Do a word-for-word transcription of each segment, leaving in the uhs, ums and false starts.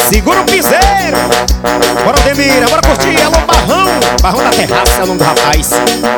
Segura o piseiro. Bora, Aldemira, bora curtir. Alô, Barrão. Barrão da Terraça é o nome do rapaz.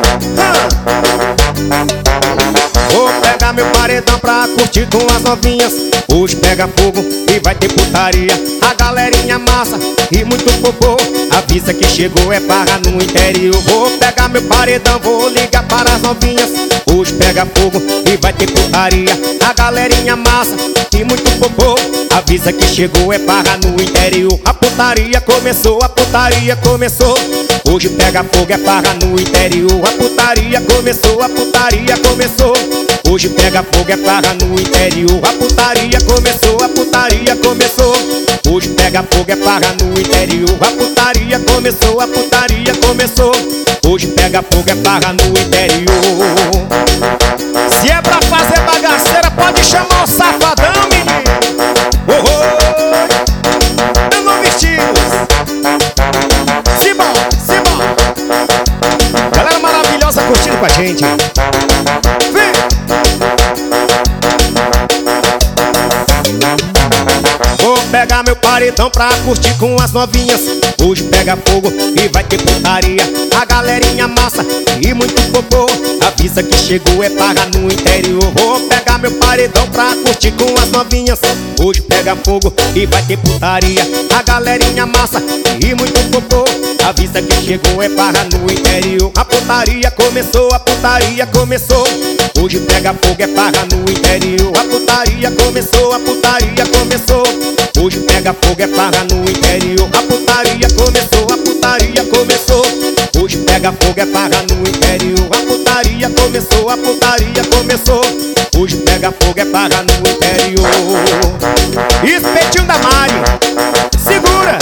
ah. Vou pegar meu paredão pra curtir com as novinhas. Hoje pega fogo e vai ter putaria. A galerinha massa e muito popô. Avisa que chegou é barra no interior. Vou pegar meu paredão, vou ligar para as novinhas. Hoje pega fogo e vai ter putaria. A galerinha massa e muito popô. Avisa que chegou é barra no interior. A putaria começou, a putaria começou. Hoje pega fogo é barra no interior. A putaria começou, a putaria começou. Hoje pega fogo é barra no interior. A putaria começou, a putaria começou. Hoje pega fogo é barra no interior. A putaria começou, a putaria começou. Hoje pega fogo é barra no interior. Se é pra fazer bagaceira, pode chamar o safadão, menino. Oh, oh, dando vestidos. Simão, Simão. Galera maravilhosa curtindo com a gente. Vem. Vou pegar meu paredão pra curtir com as novinhas. Hoje pega fogo e vai ter putaria. A galerinha massa e muito popô. Avisa que chegou é barra no interior. Vou pegar meu paredão pra curtir com as novinhas. Hoje pega fogo e vai ter putaria. A galerinha massa e muito popô. Avisa que chegou é barra no interior. A putaria começou, a putaria começou. Hoje pega fogo é barra no interior. A putaria começou, a putaria começou. Hoje pega fogo é barra no interior. A putaria começou, a putaria começou. Hoje pega fogo é barra no interior. A putaria começou, a putaria começou. Hoje pega fogo é barra no interior. Espetinho da Mari, segura.